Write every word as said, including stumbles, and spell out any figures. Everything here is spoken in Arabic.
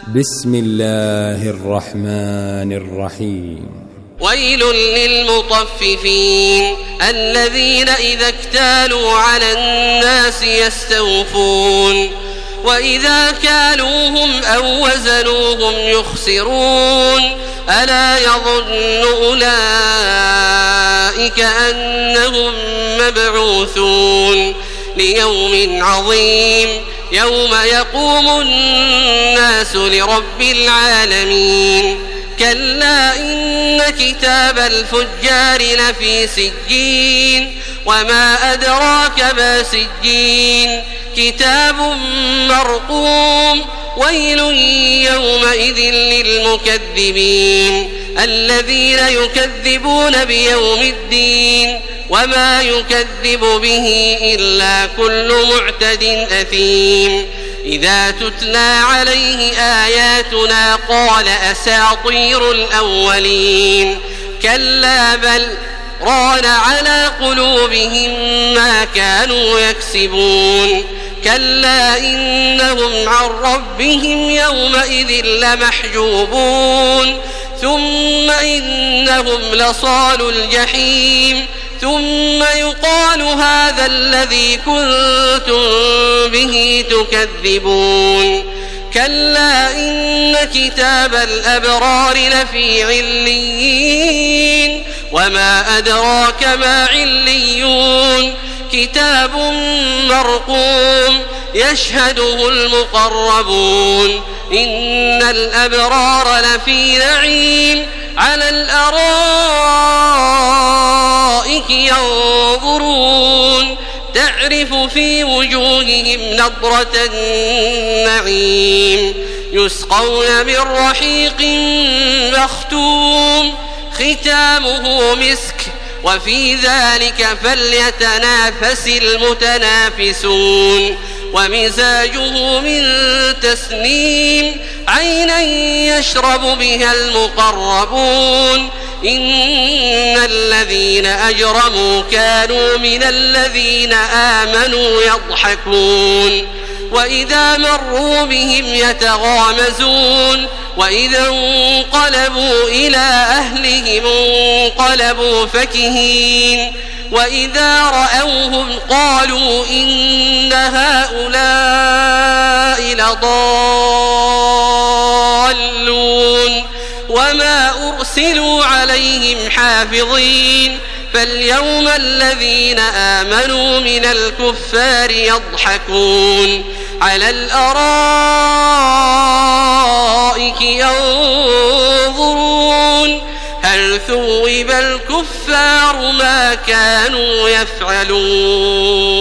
بسم الله الرحمن الرحيم. ويل للمطففين الذين إذا اكتالوا على الناس يستوفون وإذا كالوهم أو وزنوهم يخسرون ألا يظن أولئك أنهم مبعوثون ليوم عظيم يوم يقوم الناس لرب العالمين. كلا إن كتاب الفجار لفي سجين وما أدراك ما سجين كتاب مرقوم. ويل يومئذ للمكذبين الذين يكذبون بيوم الدين وما يكذب به إلا كل معتد أثيم. إذا تتلى عليه آياتنا قال أساطير الأولين كلا بل ران على قلوبهم ما كانوا يكسبون. كلا إنهم عن ربهم يومئذ لمحجوبون ثم إنهم لصالوا الجحيم ثم يقال هذا الذي كنتم به تكذبون. كلا إن كتاب الأبرار لفي عليين وما أدراك ما عليون كتاب مرقوم يشهده المقربون. إن الأبرار لفي نعيم على الأرائك ينظرون تعرف في وجوههم نضرة النعيم يسقون من رحيق مختوم ختامه مسك وفي ذلك فليتنافس المتنافسون. ومزاجه من تسنيم عينا يشرب بها المقربون. إن الذين أجرموا كانوا من الذين آمنوا يضحكون وإذا مروا بهم يتغامزون وإذا انقلبوا إلى أهلهم انقلبوا فكهين وإذا رأوهم قالوا إن هؤلاء لضالون وما أرسلوا عليهم حافظين. فاليوم الذين آمنوا من الكفار يضحكون على الأرائك ينظرون هل ثوب الكفار ما كانوا يفعلون.